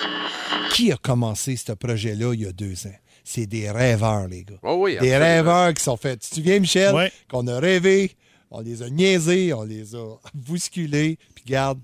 Qui a commencé ce projet-là il y a 2 ans? C'est des rêveurs, les gars. Oh oui, des rêveurs qui sont faits. Tu te souviens, Michel, Ouais. qu'on a rêvé, on les a niaisés, on les a bousculés, puis garde,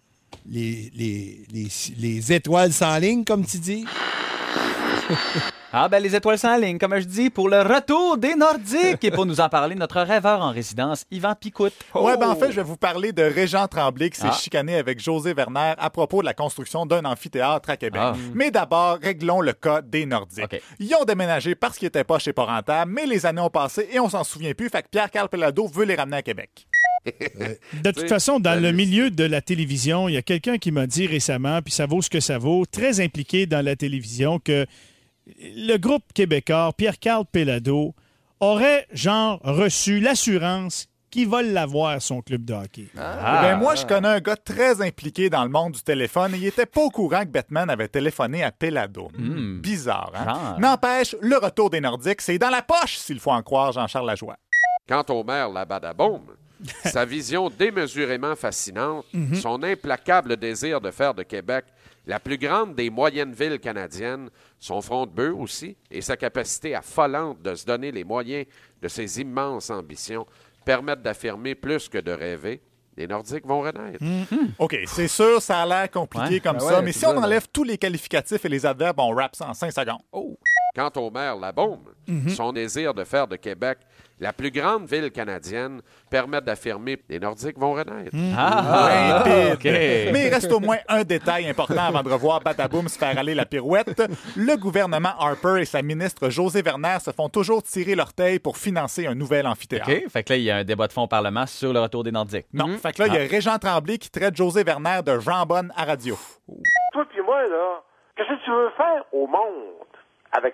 les étoiles s'enlignent, comme tu dis. Ah ben les étoiles s'enlignent, comme je dis, pour le retour des Nordiques. Et pour nous en parler, notre rêveur en résidence, Yvan Picoute. Ouais, en fait, je vais vous parler de Régent Tremblay qui s'est chicané avec José Werner à propos de la construction d'un amphithéâtre à Québec. Mais d'abord, réglons le cas des Nordiques. Okay. Ils ont déménagé parce qu'ils n'étaient pas chez Porrentable, mais les années ont passé et on s'en souvient plus, fait que Pierre-Carl Pellado veut les ramener à Québec. De toute façon, dans le milieu de la télévision, il y a quelqu'un qui m'a dit récemment, puis ça vaut ce que ça vaut, très impliqué dans la télévision, que le groupe québécois, Pierre-Carl Pellado, aurait, reçu l'assurance qu'il va l'avoir, son club de hockey. Moi, je connais un gars très impliqué dans le monde du téléphone et il était pas au courant que Batman avait téléphoné à Pellado. Bizarre, hein? N'empêche, le retour des Nordiques, c'est dans la poche, s'il faut en croire Jean-Charles Lajoie. Quant au maire Labadaboum, sa vision démesurément fascinante, son implacable désir de faire de Québec la plus grande des moyennes villes canadiennes, son front de bœuf aussi, et sa capacité affolante de se donner les moyens de ses immenses ambitions permettent d'affirmer plus que de rêver. Les Nordiques vont renaître. OK, c'est sûr, ça a l'air compliqué comme ça, mais si on enlève tous les qualificatifs et les adverbes, on rappe ça en 5 secondes. Quant au maire Labaume, son désir de faire de Québec la plus grande ville canadienne permet d'affirmer les Nordiques vont renaître. Okay. Mais il reste au moins un détail important avant de revoir Badaboum se faire aller la pirouette. Le gouvernement Harper et sa ministre José Werner se font toujours tirer l'orteil pour financer un nouvel amphithéâtre. OK, fait que là, il y a un débat de fond au Parlement sur le retour des Nordiques. Non, fait que là, il y a Régent Tremblay qui traite José Werner de jambonne à radio. Toi puis moi, là, qu'est-ce que tu veux faire au monde avec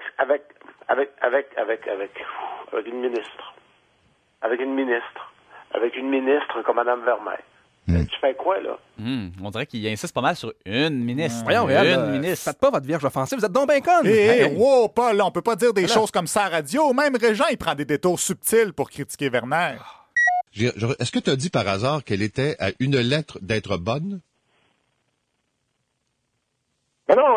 une ministre? Avec une ministre comme Mme Vermeer. Tu fais quoi, là? On dirait qu'il insiste pas mal sur une ministre. Voyons, ministre. Faites pas votre vierge offensive, vous êtes donc bien conne. Wow, Paul, là, on peut pas dire des choses comme ça à radio. Même Régent, il prend des détours subtils pour critiquer Werner. Est-ce que tu as dit par hasard qu'elle était à une lettre d'être bonne? Ben non,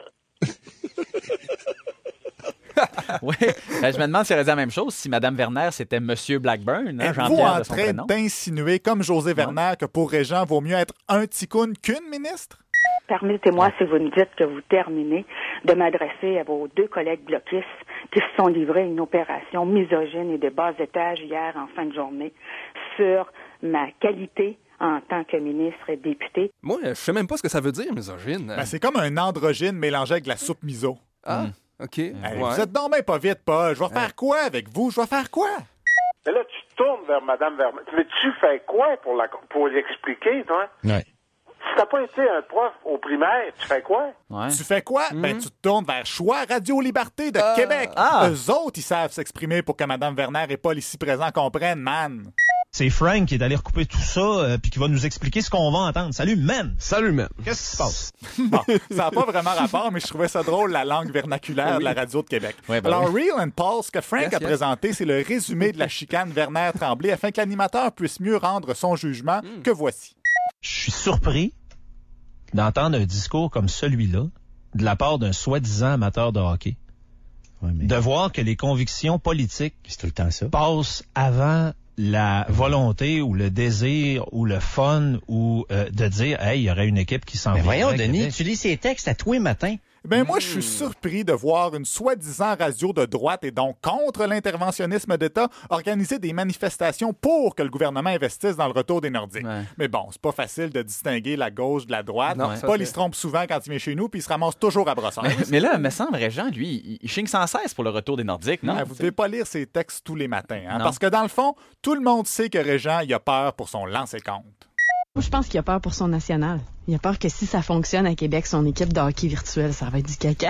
Oui, je me demande si elle aurait dit la même chose si Mme Werner, c'était Monsieur Blackburn, Êtes-vous Jean-Pierre en de son train prénom. d'insinuer, comme José Werner, que pour Régent, vaut mieux être un ticoun qu'une ministre? Permettez-moi, si vous me dites que vous terminez, de m'adresser à vos 2 collègues bloquistes qui se sont livrés à une opération misogyne et de bas étage hier en fin de journée sur ma qualité en tant que ministre et député. Moi, je sais même pas ce que ça veut dire, misogyne. Ben, c'est comme un androgyne mélangé avec de la soupe miso. OK. Hey, vous êtes donc bien pas vite, Paul. Je vais faire quoi avec vous? Je vais faire quoi? mais là, tu te tournes vers Mme Vermeer. Mais tu fais quoi pour l'expliquer, toi? Ouais. Si t'as pas été un prof au primaire, tu fais quoi? Ouais. Tu fais quoi? Ben, tu te tournes vers Choix Radio Liberté de Québec. Eux autres, ils savent s'exprimer pour que Mme Werner et Paul ici présents comprennent, man. C'est Frank qui est allé recouper tout ça puis qui va nous expliquer ce qu'on va entendre. Salut, man! Salut, man! Qu'est-ce qui se passe? Bon, ça n'a pas vraiment rapport, mais je trouvais ça drôle, la langue vernaculaire de la radio de Québec. Oui, ben Alors, oui. Real and Paul, ce que Frank a présenté, c'est le résumé de la chicane Werner-Tremblay afin que l'animateur puisse mieux rendre son jugement que voici. Je suis surpris d'entendre un discours comme celui-là de la part d'un soi-disant amateur de hockey. Ouais, mais De voir que les convictions politiques c'est tout le temps ça. passent avant la volonté ou le désir ou le fun ou de dire « Hey, il y aurait une équipe qui s'en Mais viendrait voyons, à Denis, Québec. tu lis ces textes à tous les matins. Ben moi, je suis surpris de voir une soi-disant radio de droite et donc contre l'interventionnisme d'État organiser des manifestations pour que le gouvernement investisse dans le retour des Nordiques. Ouais. Mais bon, c'est pas facile de distinguer la gauche de la droite. Non, ça, Paul, c'est- il se trompe souvent quand il vient chez nous puis il se ramasse toujours à brossard. Mais là, me semble, Régent, lui, il chigne sans cesse pour le retour des Nordiques, non? Vous devez pas lire ses textes tous les matins, hein, Non. parce que dans le fond, tout le monde sait que Régent, il a peur pour son lancer-compte. Moi, je pense qu'il a peur pour son national. Il a peur que si ça fonctionne à Québec, son équipe de hockey virtuel, ça va être du caca.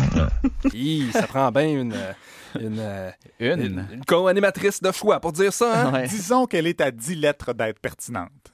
Ça prend bien une co-animatrice de choix pour dire ça, hein? Ouais. Disons qu'elle est à 10 lettres d'être pertinente.